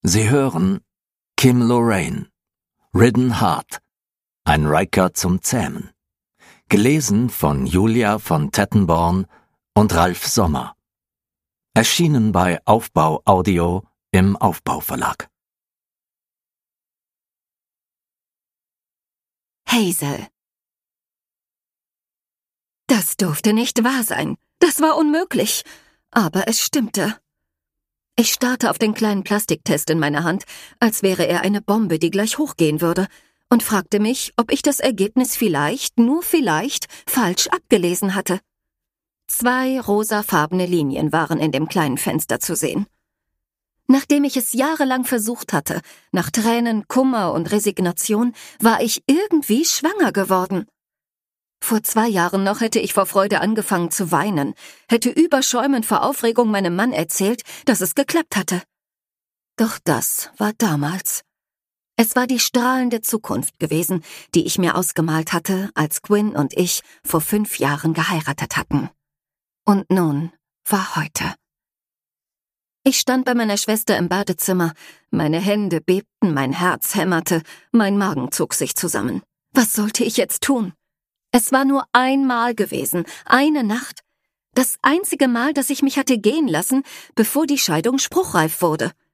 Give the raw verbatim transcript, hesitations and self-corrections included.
Sie hören Kim Lorraine, Ridden Heart, ein Riker zum Zähmen. Gelesen von Julia von Tettenborn und Ralf Sommer. Erschienen bei Aufbau Audio im Aufbau Verlag. Hazel. Das durfte nicht wahr sein. Das war unmöglich. Aber es stimmte. Ich starrte auf den kleinen Plastiktest in meiner Hand, als wäre er eine Bombe, die gleich hochgehen würde, und fragte mich, ob ich das Ergebnis vielleicht, nur vielleicht, falsch abgelesen hatte. Zwei rosafarbene Linien waren in dem kleinen Fenster zu sehen. Nachdem ich es jahrelang versucht hatte, nach Tränen, Kummer und Resignation, war ich irgendwie schwanger geworden. Vor zwei Jahren noch hätte ich vor Freude angefangen zu weinen, hätte überschäumend vor Aufregung meinem Mann erzählt, dass es geklappt hatte. Doch das war damals. Es war die strahlende Zukunft gewesen, die ich mir ausgemalt hatte, als Gwyn und ich vor fünf Jahren geheiratet hatten. Und nun war heute. Ich stand bei meiner Schwester im Badezimmer, meine Hände bebten, mein Herz hämmerte, mein Magen zog sich zusammen. Was sollte ich jetzt tun? Es war nur einmal gewesen, eine Nacht. Das einzige Mal, dass ich mich hatte gehen lassen, bevor die Scheidung spruchreif wurde.